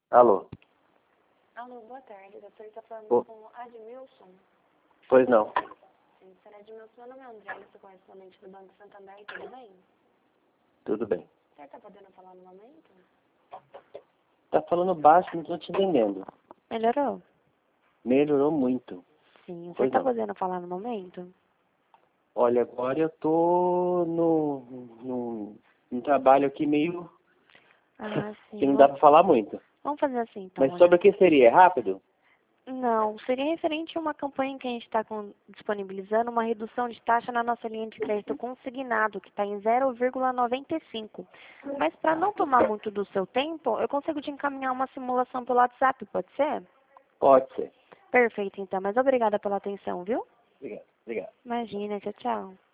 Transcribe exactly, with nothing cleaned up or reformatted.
Alô? Alô, boa tarde. Doutor, está falando Oh. com Admilson. Pois não. Sim, senhor Admilson, meu nome é André, eu sou correspondente do Banco Santander, tudo bem? Tudo bem. O senhor está podendo falar no momento? Tá falando baixo, não tô te entendendo. Melhorou? Melhorou muito. Sim, o senhor Pois está não. podendo falar no momento? Olha, agora eu tô no, no, no trabalho aqui meio Ah, que sim. não dá Vamos, pra falar muito. vamos fazer assim, então. Mas sobre o que seria? É rápido? Não, seria referente a uma campanha que a gente está disponibilizando, uma redução de taxa na nossa linha de crédito consignado, que está em zero vírgula noventa e cinco. Mas para não tomar muito do seu tempo, eu consigo te encaminhar uma simulação pelo WhatsApp, pode ser? Pode ser. Perfeito, então. Mas obrigada pela atenção, viu? Obrigado. Obrigado. Imagina, tchau, tchau.